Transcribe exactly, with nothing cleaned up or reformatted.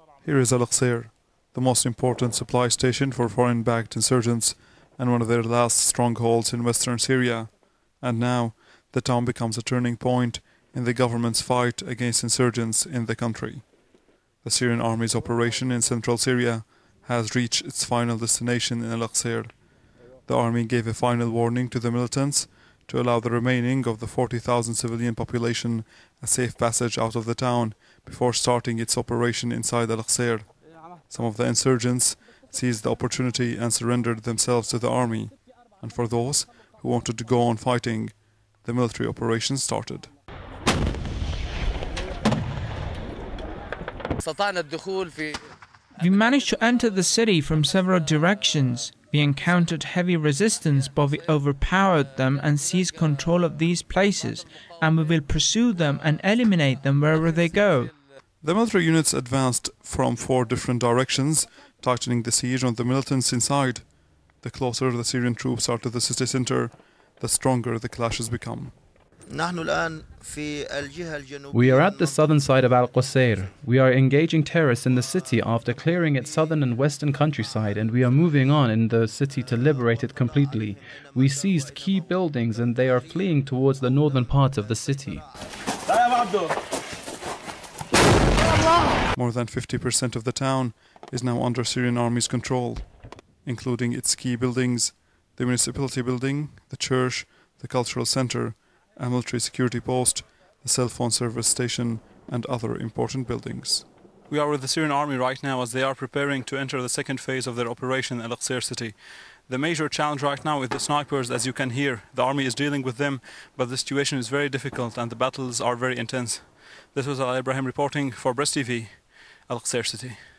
Here is Al Qusayr, the most important supply station for foreign-backed insurgents and one of their last strongholds in western Syria. And now, the town becomes a turning point in the government's fight against insurgents in the country. The Syrian army's operation in central Syria has reached its final destination in Al Qusayr. The army gave a final warning to the militants to allow the remaining of the forty thousand civilian population a safe passage out of the town before starting its operation inside Al Qusayr. Some of the insurgents seized the opportunity and surrendered themselves to the army, and for those who wanted to go on fighting, the military operation started. We managed to enter the city from several directions. We encountered heavy resistance, but we overpowered them and seized control of these places, and we will pursue them and eliminate them wherever they go. The military units advanced from four different directions, tightening the siege on the militants inside. The closer the Syrian troops are to the city center, the stronger the clashes become. We are at the southern side of Al Qusayr. We are engaging terrorists in the city after clearing its southern and western countryside, and we are moving on in the city to liberate it completely. We seized key buildings and they are fleeing towards the northern part of the city. More than fifty percent of the town is now under Syrian army's control, including its key buildings, the municipality building, the church, the cultural center, a military security post, the cell phone service station, and other important buildings. We are with the Syrian army right now as they are preparing to enter the second phase of their operation in Al Qusayr city. The major challenge right now is the snipers, as you can hear. The army is dealing with them, but the situation is very difficult and the battles are very intense. This was Al Ibrahim reporting for Brest T V, Al Qusayr city.